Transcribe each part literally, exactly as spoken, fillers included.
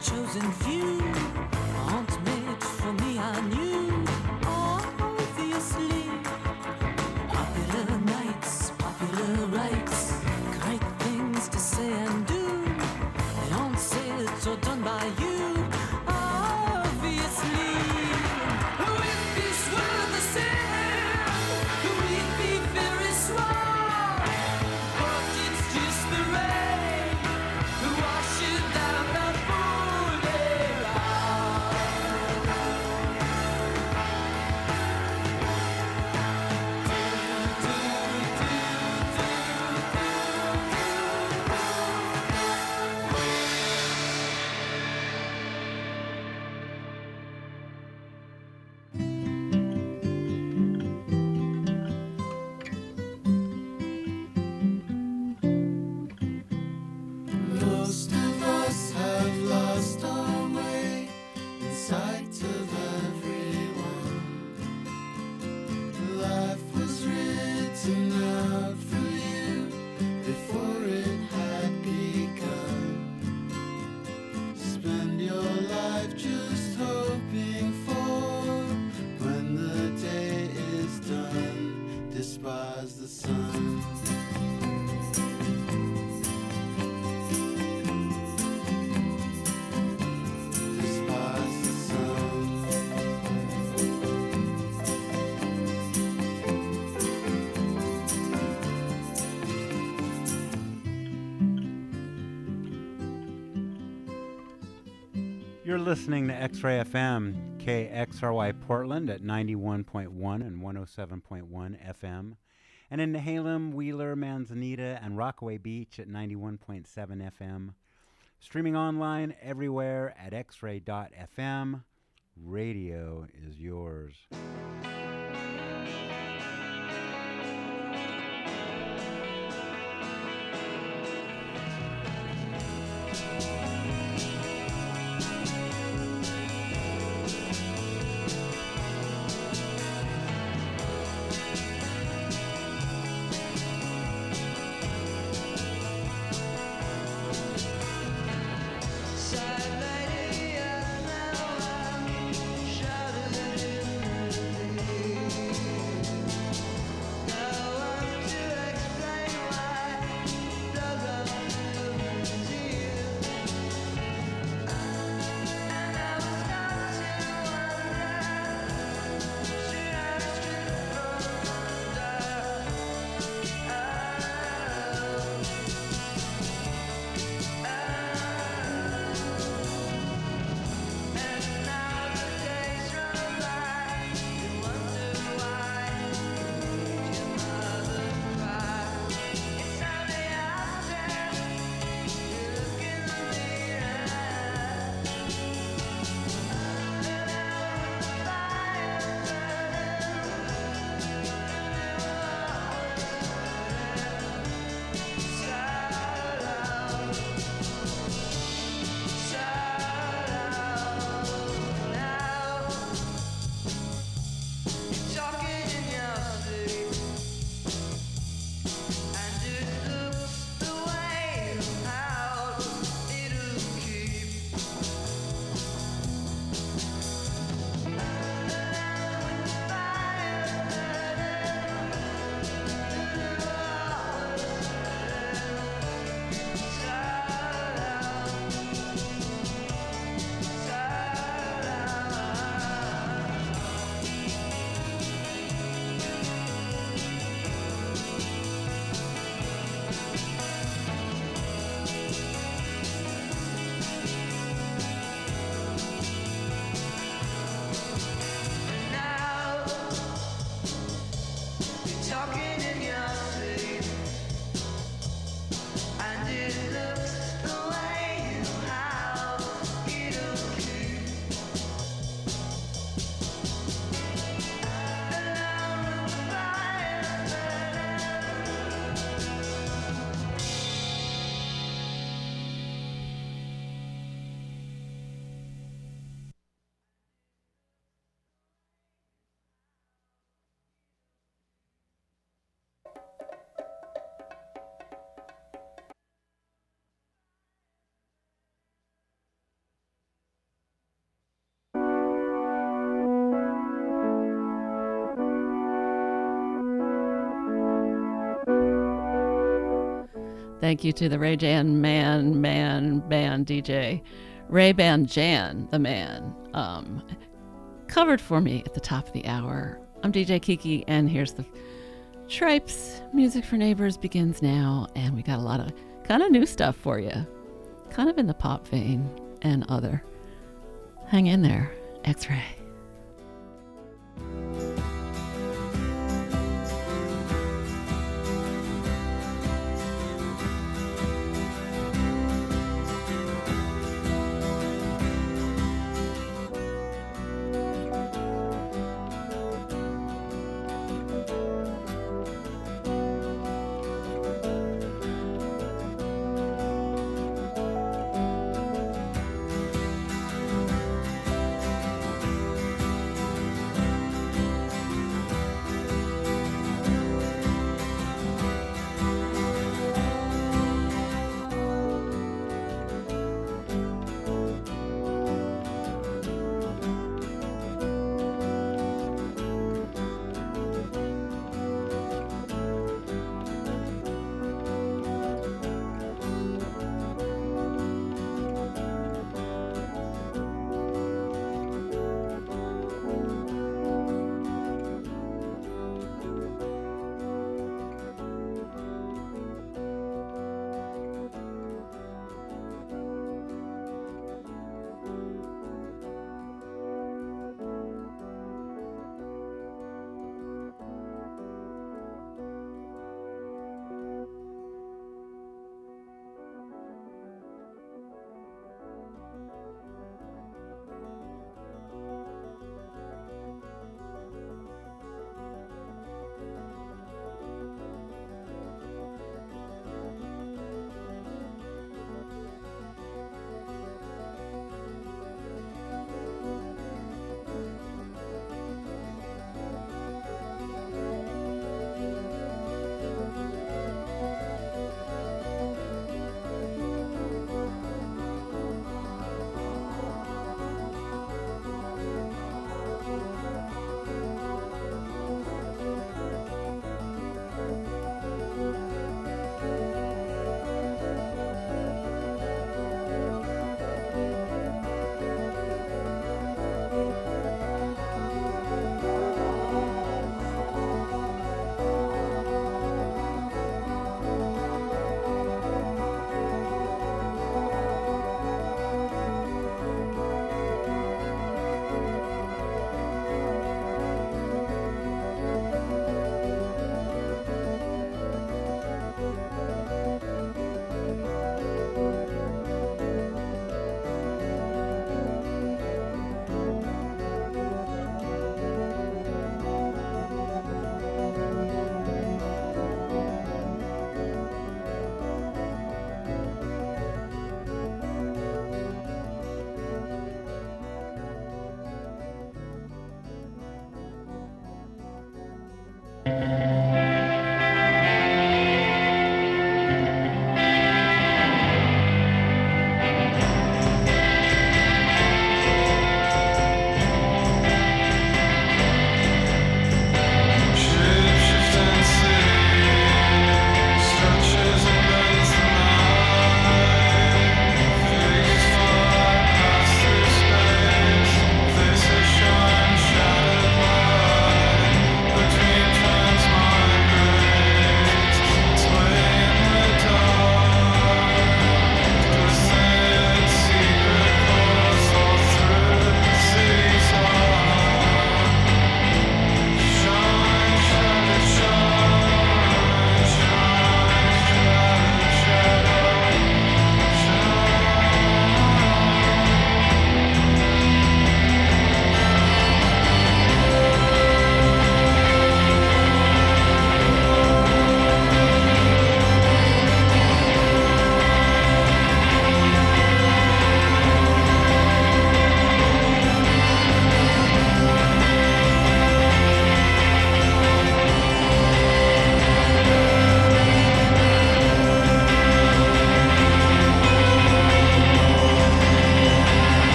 chosen few aren't made for me and you. Obviously, popular nights, popular rights, great things to say and do. They aren't said or done by you. Obviously, if this were the same, we'd be very small. But it's just the rain washing down the Most of us have lost our way in sight of everyone. Life was written out for you before it had begun. Spend your life just hoping for when the day is done. Despise the sun. Despise the sun. You're listening to X-Ray F M, K X R Y Portland at ninety-one point one and one oh seven point one F M, and in Nehalem, Wheeler, Manzanita, and Rockaway Beach at ninety-one point seven F M. Streaming online everywhere at x ray dot f m. Radio is yours. Sad lady, I know I'm shouting in the Thank you to the Ray Jan Man, Man, Band D J. Ray Ban Jan, the man, um, covered for me at the top of the hour. I'm D J Kiki, and here's the Tripes. Music for Neighbors begins now, and we got a lot of kind of new stuff for you. Kind of in the pop vein and other. Hang in there, X-Ray. Thank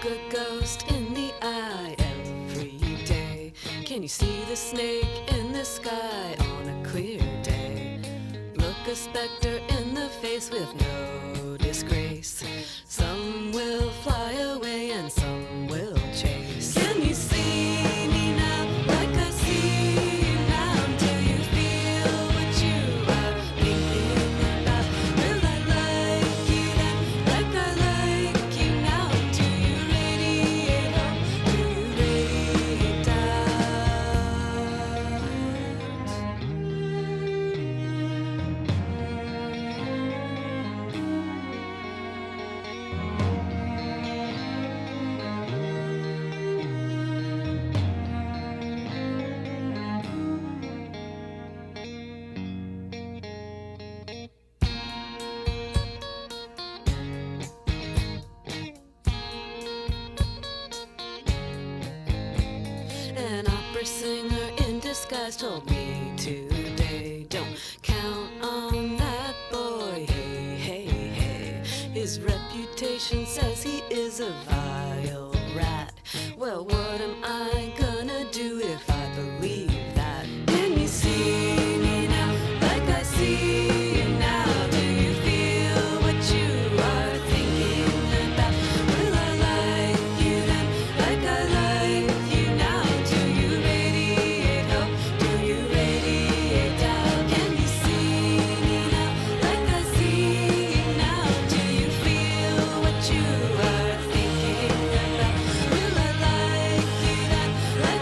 look a ghost in the eye every day? Can you see the snake in the sky on a clear day? Look a specter in the face with no disgrace. Some will fly away and some will chase. Can you see me now like I see you now? Do you feel what you are thinking about? Will I like you then like I like you now? Do you radiate up? Do you radiate doubt? An opera singer in disguise told me today, don't count on that boy, hey, hey, hey. His reputation says he is a vile rat. Well, what am I gonna do if I believe that? Can you see me now like I see you now? Do you feel what you are thinking about? Will I like you then like I like you now? Do you radiate hope? Do you radiate doubt? Can you see me now like I see you now? Do you feel what you are thinking about? Will I like you then like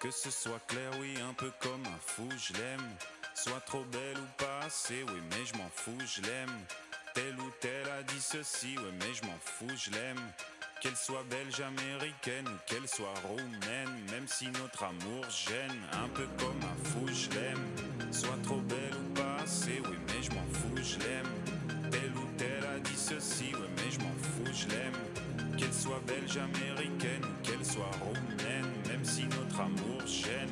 Que ce soit clair, oui, un peu comme un fou, je l'aime. Soit trop belle ou pas assez, oui, mais je m'en fous, je l'aime. Telle ou telle a dit ceci, oui, mais je m'en fous, je l'aime. Qu'elle soit belge, américaine ou qu'elle soit roumaine, même si notre amour gêne, un peu comme un fou, je l'aime. Soit trop belle ou pas assez, oui, mais je m'en fous, je l'aime. Telle ou telle a dit ceci, oui, mais je m'en fous, je l'aime. Qu'elle soit belge, américaine ou qu'elle soit roumaine, même si notre amour gêne.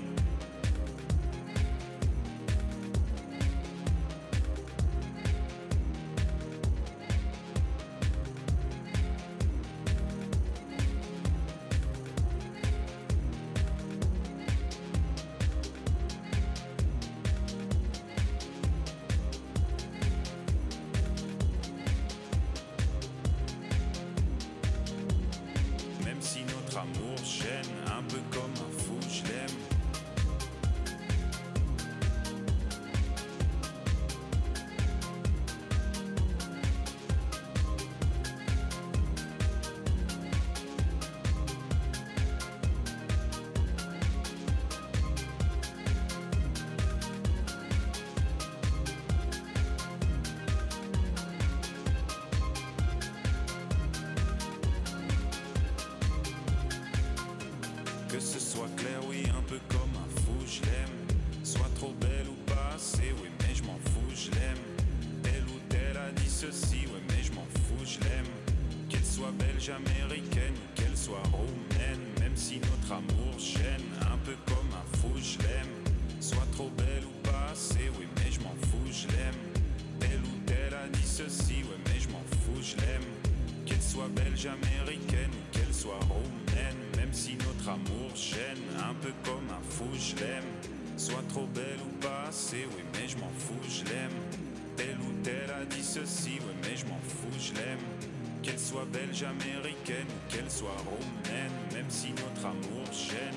Même si notre amour gêne, un peu comme un fou, je l'aime. Que ce soit clair, oui, un peu comme un fou, je l'aime. Soit trop belle ou pas assez, oui, mais je m'en fous, je l'aime. Telle ou telle a dit ceci, oui, mais je m'en fous, je l'aime. Qu'elle soit belge, américaine ou qu'elle soit roumaine, même si notre amour gêne, un peu comme un fou, je l'aime. Soit trop belle ou pas assez, oui, mais je m'en fous, je l'aime. Telle ou telle a dit ceci, oui, mais je m'en fous, je l'aime. Qu'elle soit belge, américaine ou qu'elle soit roumaine, même si notre amour gêne, un peu comme un fou, je l'aime. Soit trop belle ou pas assez, oui, mais je m'en fous, je l'aime. Telle ou telle a dit ceci, oui, mais je m'en fous, je l'aime. Qu'elle soit belge, américaine ou qu'elle soit roumaine, même si notre amour gêne.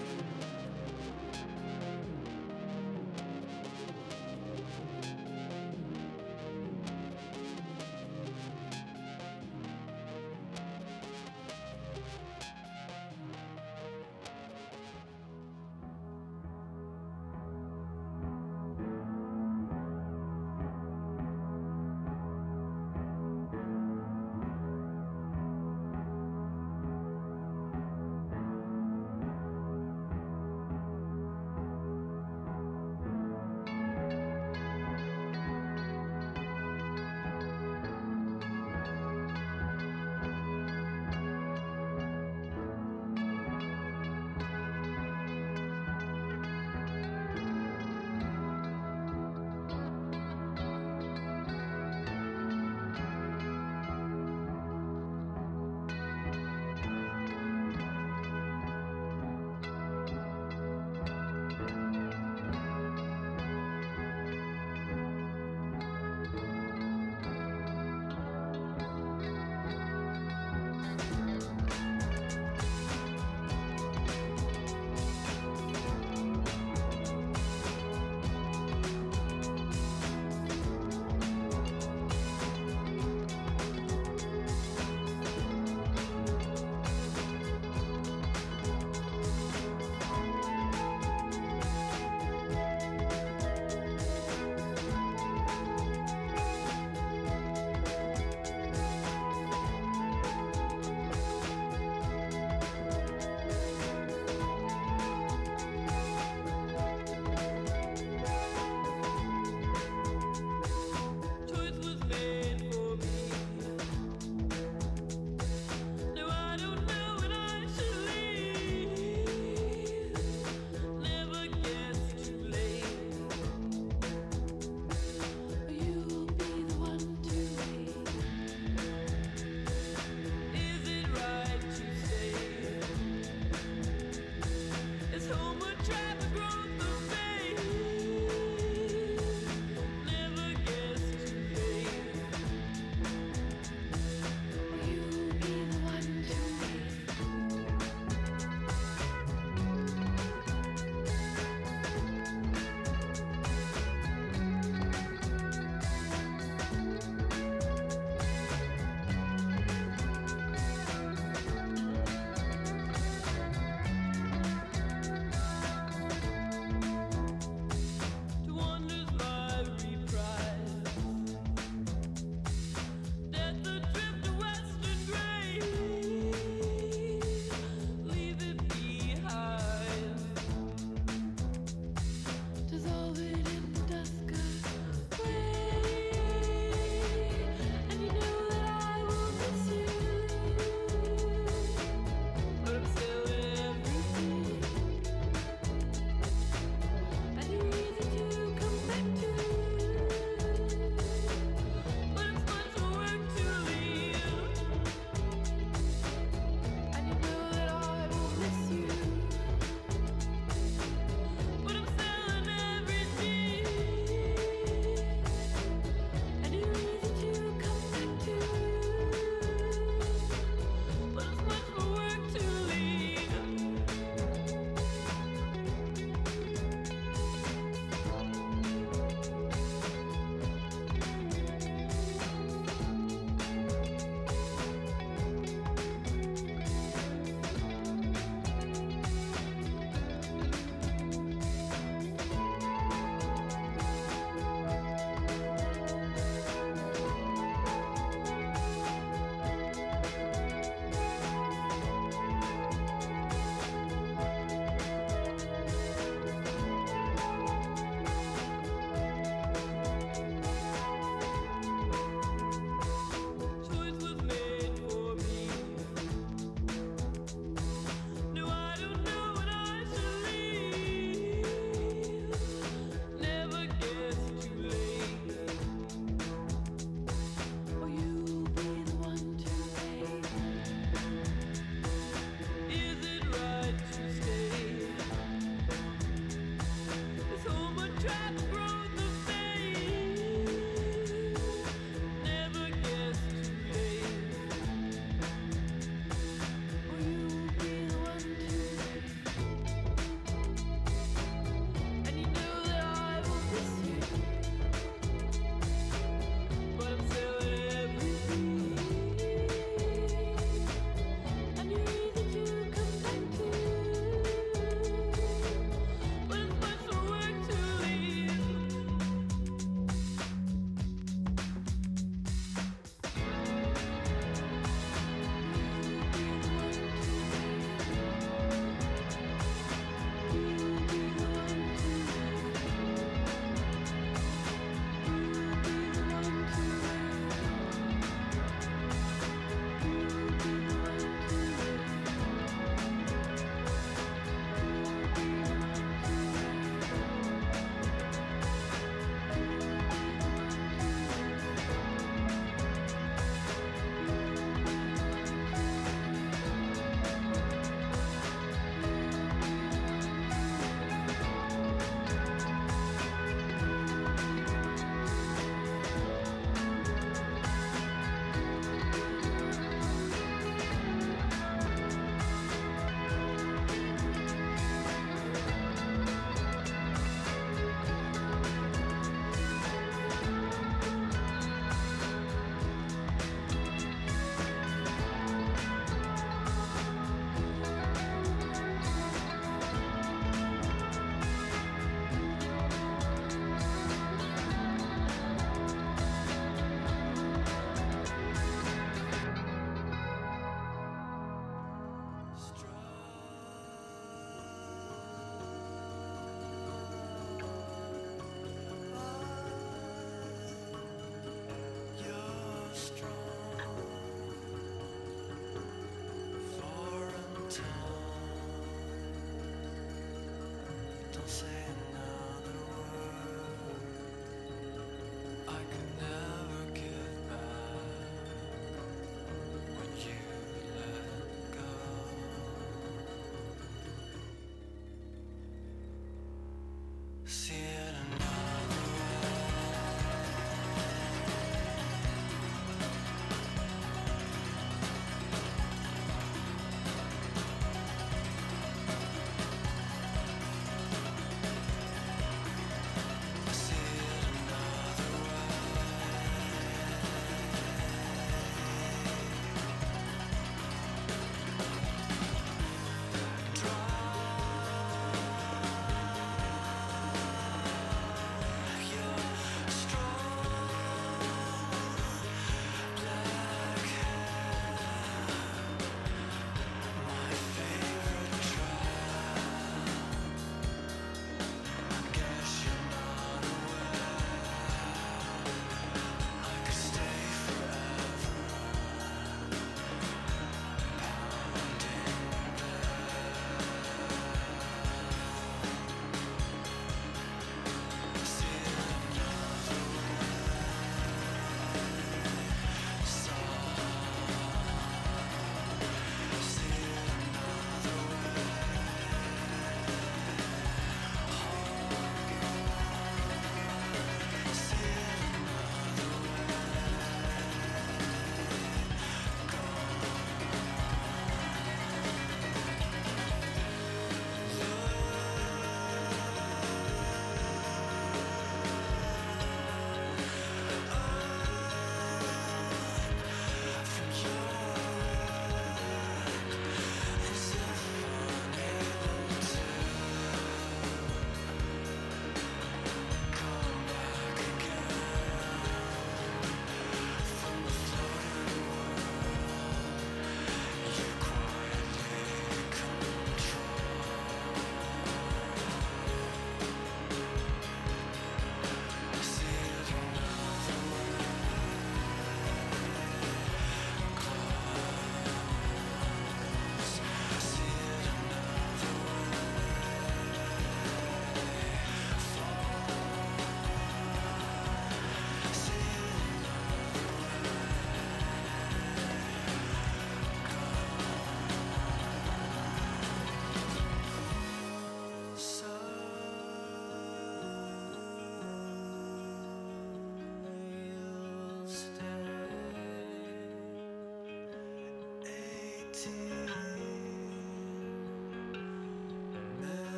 But it's much more work to leave.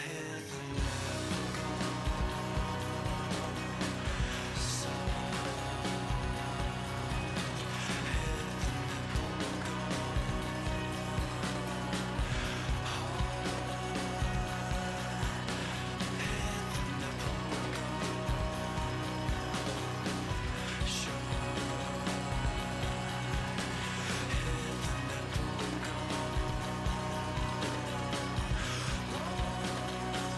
Sure.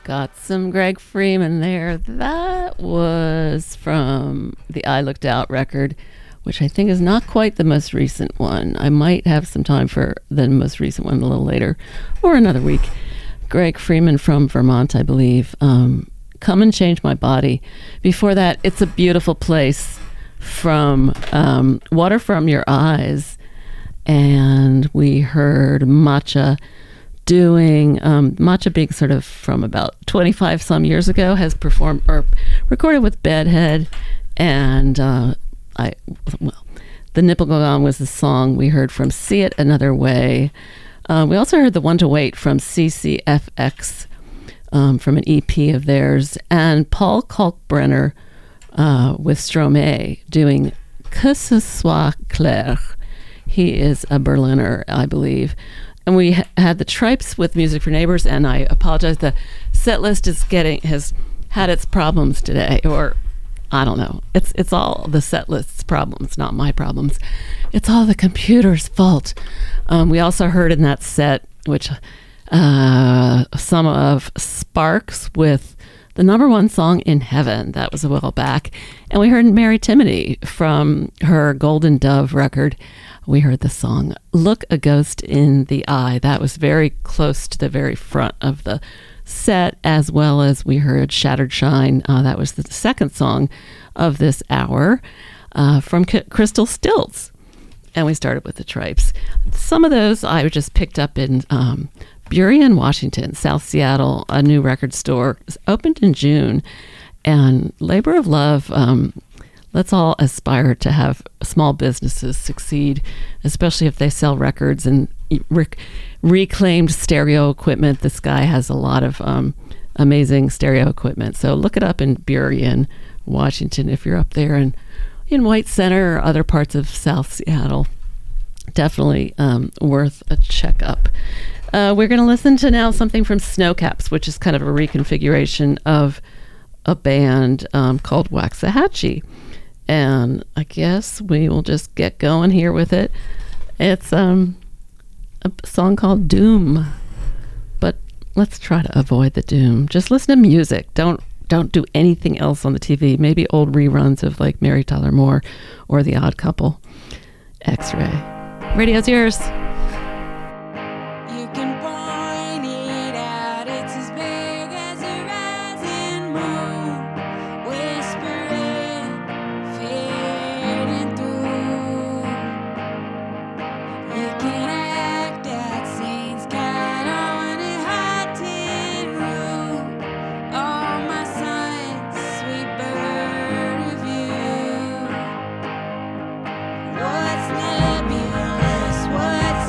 Got some Greg Freeman there. That was from the I Looked Out record, which I think is not quite the most recent one. I might have some time for the most recent one a little later or another week. Greg Freeman from Vermont, I believe. Um, Come and Change My Body. Before that, It's a Beautiful Place from um, Water From Your Eyes. And we heard Matcha doing um, Matcha being sort of from about twenty-five some years ago, has performed or recorded with Bedhead, and uh, I well, the Nipple Go On was the song we heard from See It Another Way. Uh, we also heard The One to Wait from C C F X um, from an E P of theirs, and Paul Kalkbrenner uh, with Stromae doing Que ce soit clair. He is a Berliner, I believe. And we ha- had the Tripes with Music for Neighbors, and I apologize. The set list is getting has had its problems today, or I don't know. It's it's all the set list's problems, not my problems. It's all the computer's fault. Um, we also heard in that set, which uh, some of Sparks with the number one song in Heaven. That was a while back, and we heard Mary Timony from her Golden Dove record. We heard the song Look a Ghost in the Eye. That was very close to the very front of the set, as well as we heard Shattered Shine. Uh, that was the second song of this hour uh, from C- Crystal Stilts. And we started with the Tripes. Some of those I just picked up in um, Burien, Washington, South Seattle, a new record store. It opened in June. And Labor of Love, um, let's all aspire to have small businesses succeed, especially if they sell records and rec- reclaimed stereo equipment. This guy has a lot of um, amazing stereo equipment. So look it up in Burien, Washington, if you're up there, and in White Center or other parts of South Seattle. Definitely um, worth a checkup. Uh, we're going to listen to now something from Snowcaps, which is kind of a reconfiguration of a band um, called Waxahachie. And I guess we will just get going here with it. It's um, a song called Doom. But let's try to avoid the doom. Just listen to music. Don't don't do anything else on the T V. Maybe old reruns of like Mary Tyler Moore or The Odd Couple. X-Ray. Radio's yours. You can point it out, it's as big as a rising moon, whispering, fading through. You can act out scenes, count on a haunted room. All my signs, sweet bird of you. What's nebulous? What's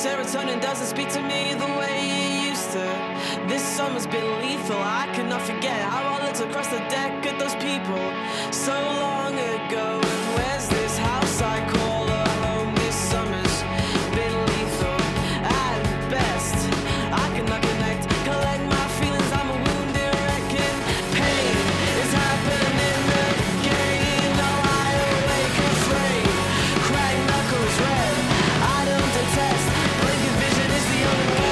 serotonin doesn't speak to me the way it used to. This summer's been lethal. I cannot forget how I looked across the deck at those people so long ago. And where's this house I call a home? This summer's been lethal at best. I cannot connect, collect my feelings. I'm a wounded wreck and pain is happening again. Oh, I awake afraid, cracked knuckles red. I don't detest, blinking vision is the only way.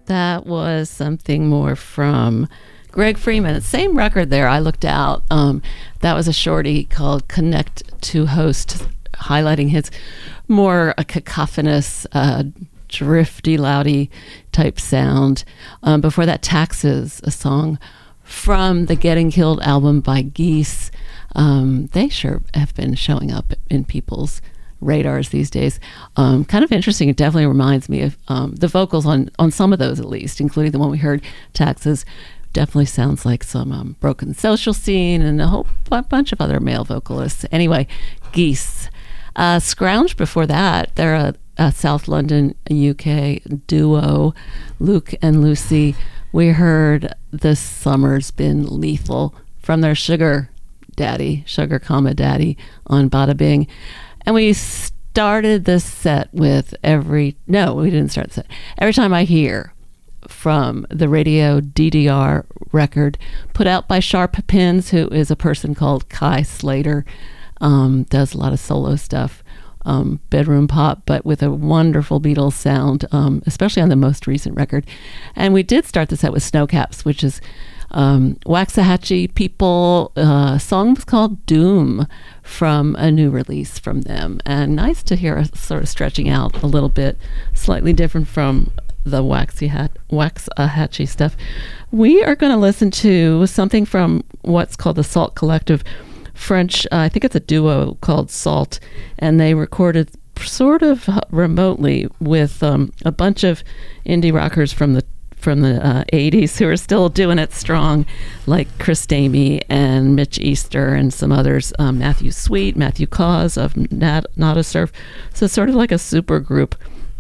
That was something more from Greg Freeman. Same record there. I looked out. Um, that was a shorty called Connect to Host, highlighting his more a cacophonous, uh, drifty, loudy type sound. Um, before that, Taxes, a song from the Getting Killed album by Geese. Um, they sure have been showing up in people's radars these days. Um, kind of interesting. It definitely reminds me of um, the vocals on, on some of those, at least, including the one we heard, Taxes. Definitely sounds like some um, Broken Social Scene and a whole b- bunch of other male vocalists. Anyway, Geese. Uh, Scrounge before that, they're a, a South London, U K duo, Luke and Lucy. We heard This Summer's Been Lethal from their Sugar Daddy, Sugar Comma Daddy on Bada Bing. And we started this set with every, no, we didn't start the set. Every time I hear from the Radio D D R record put out by Sharp Pins, who is a person called Kai Slater, um, does a lot of solo stuff, um, bedroom pop, but with a wonderful Beatles sound, um, especially on the most recent record. And we did start the set with Snowcaps, which is um, Waxahachie people. Uh, song was called Doom from a new release from them. And nice to hear us sort of stretching out a little bit, slightly different from the waxy hat, Waxahachie stuff. We are going to listen to something from what's called the Salt Collective, French, uh, I think it's a duo called Salt, and they recorded sort of remotely with um, a bunch of indie rockers from the from the uh, eighties who are still doing it strong, like Chris Damey and Mitch Easter and some others, um, Matthew Sweet, Matthew Cause of Nat, Nada Surf. So it's sort of like a super group.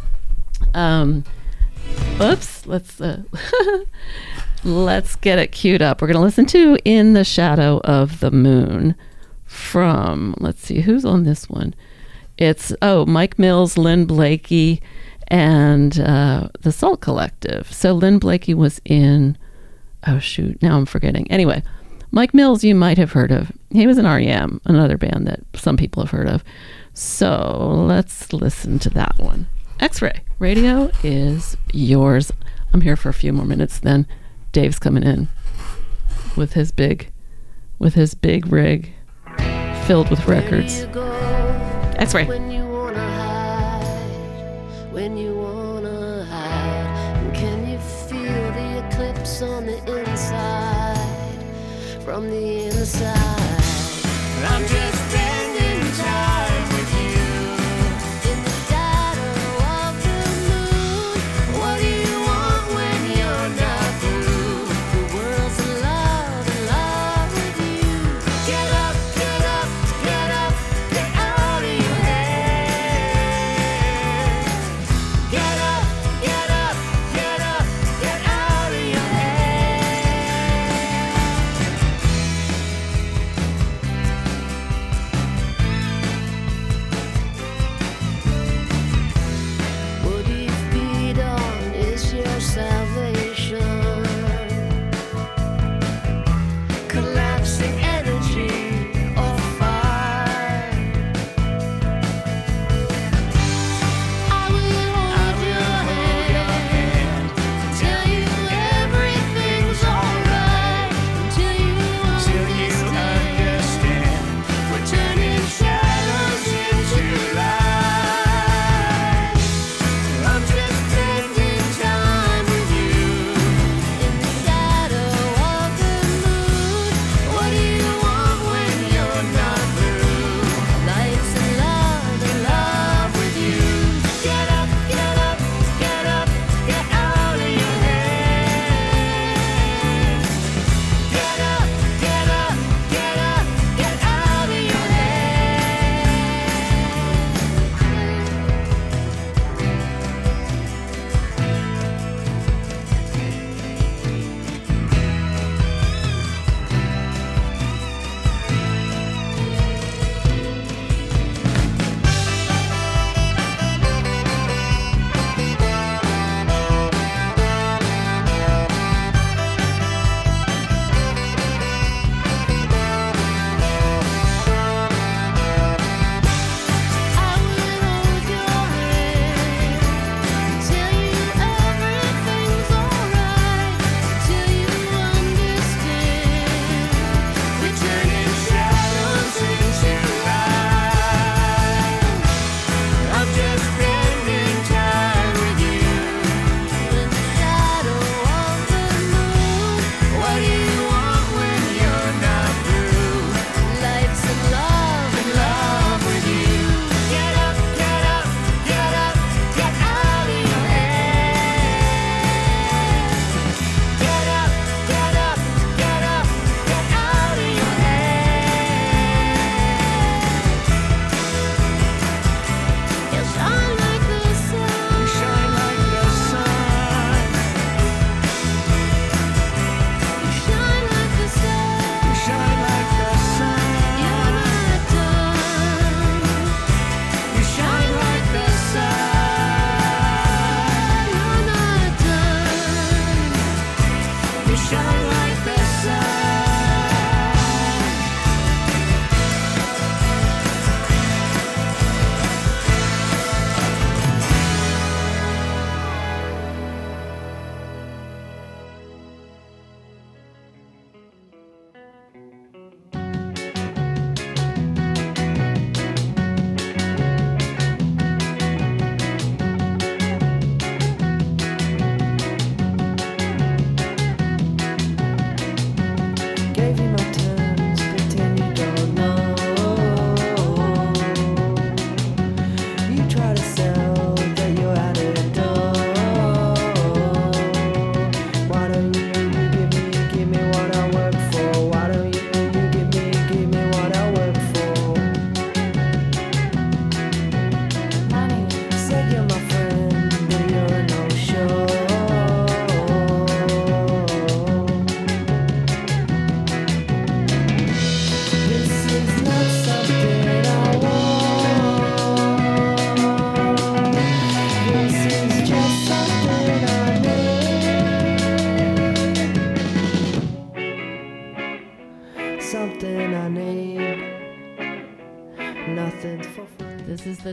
Um, oops, let's uh, let's get it queued up. We're going to listen to In the Shadow of the Moon from, let's see, who's on this one? It's, oh, Mike Mills, Lynn Blakey, and uh, the Salt Collective. So Lynn Blakey was in, oh shoot, now I'm forgetting. Anyway, Mike Mills you might have heard of. He was in R E M, another band that some people have heard of. So let's listen to that one. X-Ray Radio is yours. I'm here for a few more minutes, then Dave's coming in with his big, with his big rig filled with records. X-Ray. When you wanna hide, when you wanna hide, and can you feel the eclipse on the inside, from the inside? I'm just spending time with you in the shadow of the moon. What do you want when you're not through? The world's in love, in love with you. Get up, get up, get up, get out of your head. Get up, get up, get up, get out of your head.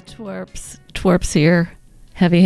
Twerps. Twerps here. Heavy